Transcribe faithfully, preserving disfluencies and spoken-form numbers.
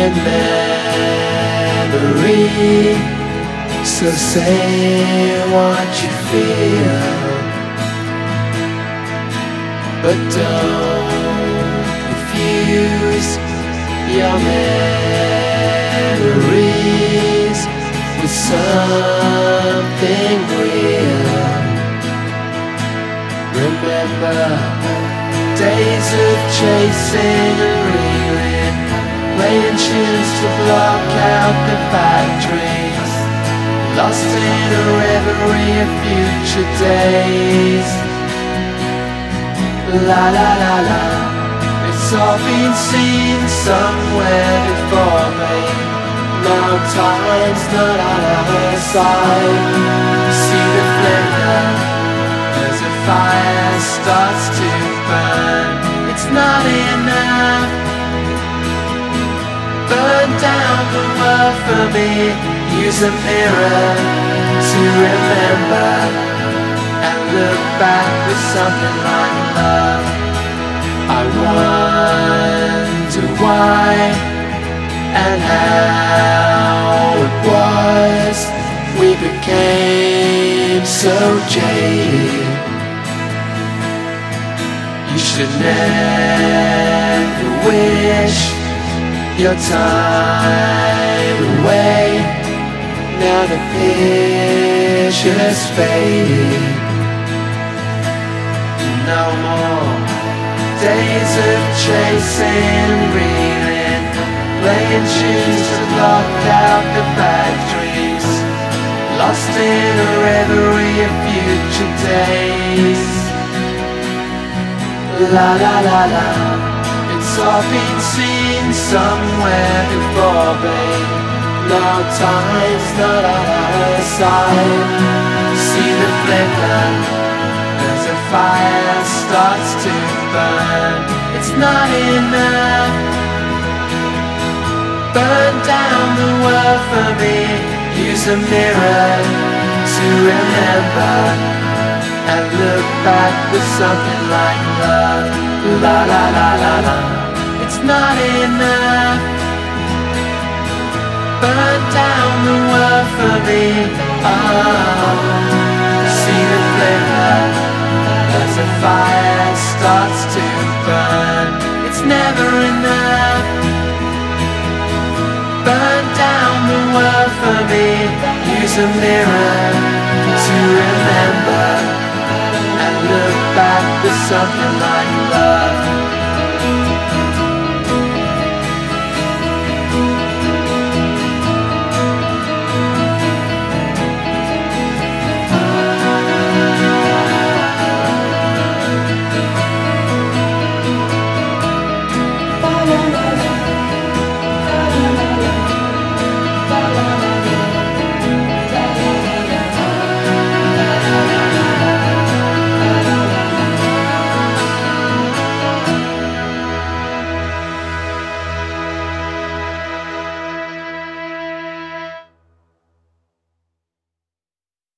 in memory. So say what you feel, but don't confuse your memories with something real. Remember days of chasing and reeling, playing tunes to block out the bad dreams, lost in a reverie of future days. La la la la, it's all been seen somewhere before me. Now time's not on our side. See the flicker as a fire starts to burn. It's not enough. Burn down the world for me. Use a mirror to remember and look back with something like love. I wonder why and how it was we became so jaded. You should never wish your time away. Now the picture's faded. No more days of chasing, reeling, playing tunes to block out the bad dreams, lost in a reverie of future days. La la la la, it's all been seen somewhere before, babe. Now time's not on our side. See the flicker as a fire starts to burn. It's not enough. Burn down the world for me. Use a mirror to remember and look back with something like love. La la la la la. It's not enough. Burn down the world for me. Oh, see the flicker as a fire starts to burn. It's never enough. Burn down the world for me. Use a mirror to remember and look back with something like love.